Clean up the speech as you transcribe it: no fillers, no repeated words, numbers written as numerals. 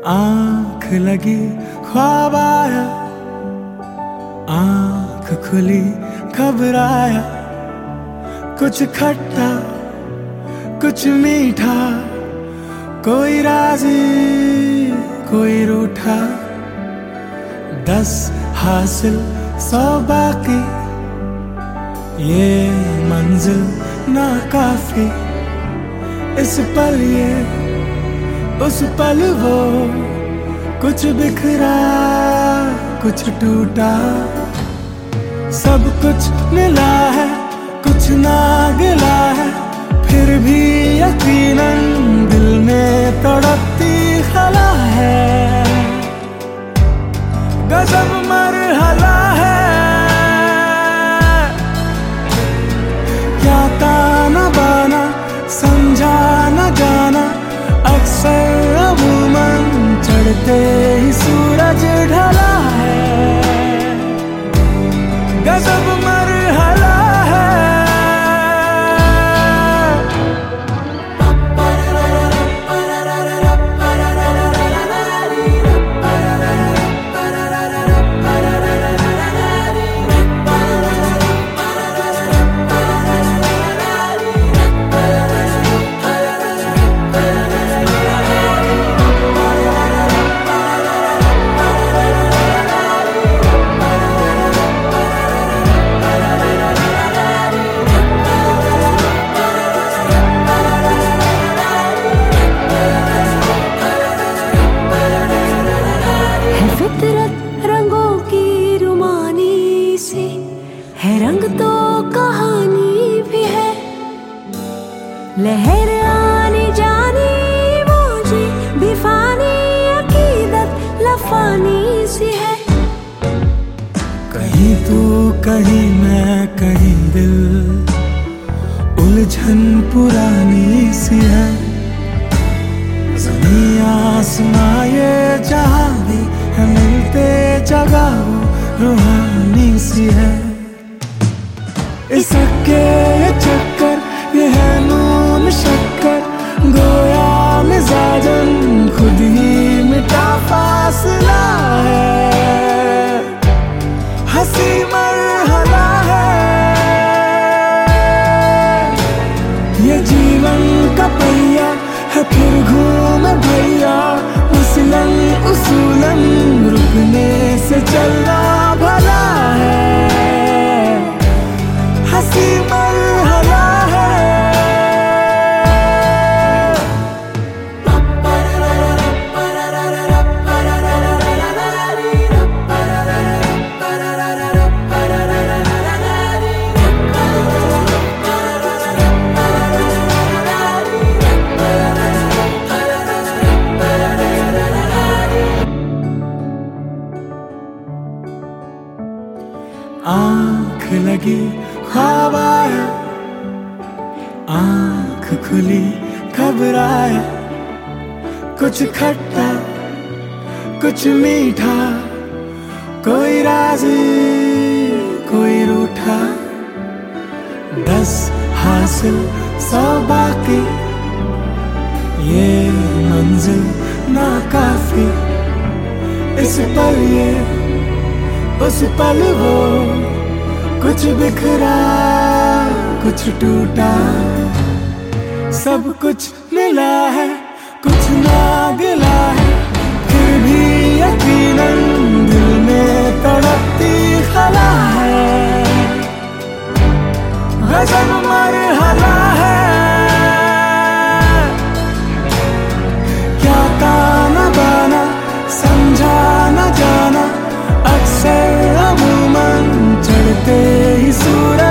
आंख लगी ख्वाब आया, आंख खुली घबराया, कुछ खट्टा कुछ मीठा, कोई राजी कोई रूठा। 10 हासिल 100 बाकी, ये मंजिल ना काफी। इस पल ये उस पल वो, कुछ बिखरा कुछ टूटा। सब कुछ मिला है कुछ ना गिला है, फिर भी यकीनन दिल में तड़पती खला है। गजब मरहला है, क्या ताना बाना समझा न जाना। अक्सर अमूमन चढ़ते ही सूरज ढला है। गजब मरहला है। रंगों की रुमानी सी है, रंग तो कहानी भी है। लहर आनी जानी मौजी भी फानी, अकीदत लफानी सी है। कहीं तू कहीं मैं कहीं दिल, उलझन पुरानी सी है। ज़मीं आसमां ये जहां भी है, मिलते जगह वो रूहानी सी है। इसके ये चक्कर ये है नून शक्कर, गोया मिजाजन खुद ही मिटा फासला है। हंसी मरहला है, ये जीवन का पहिया है फिर घूमे भैया। मसलन उसूलन रुकने से चलना भला है। हंसी मरहला है। आंख लगी ख्वाब आया, आंख खुली घबराया, कुछ खट्टा कुछ मीठा, कोई राजी कोई रूठा। 10 हासिल 100 बाकी, ये मंजिल ना काफी। इस पल ये उस पल वो, कुछ बिखरा कुछ टूटा। सब कुछ मिला है कुछ ना गिला है, फिर भी यकीनन दिल में तड़पती खला है। गजब मरहला है, क्या ताना बाना समझा न जाना। अक्सर अमूमन चढ़ते ही सूरज